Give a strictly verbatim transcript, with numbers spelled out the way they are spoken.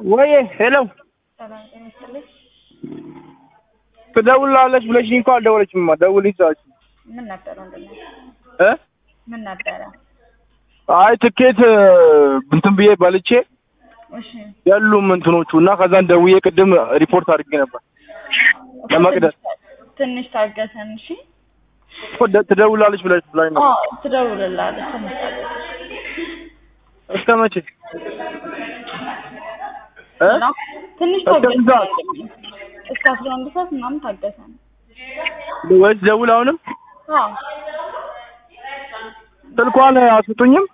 ወይ ሄሎ ሰላም ጤና ይስጥልኝ። ትደውላለች ብለሽኝ እንኳን አልደወለችም። ደውልኝ ሰዓት ምን ነበር ወንድሜ? እ ምን ነበር? አይ ትኬት እንትን ብዬ ባልቼ እሺ ያሉም እንትኖቹና ከዛን ደውዬ ቅድም ሪፖርት አድርጌ ነበር ለመቅደስ። ትንሽ ታገሰን። እሺ ትደውላለች ብለሽ ብላኝ ነው። አዎ ትደውልላለች። ትንሽ ታገሰን። እስከ መቼ? እ ትንሽ ታገሰን። እስከ አስራ አንድ ሰዓት ምናምን ታገሰን። ወይስ ደውል አሁንም? አዎ ስልኳን አስጡኝም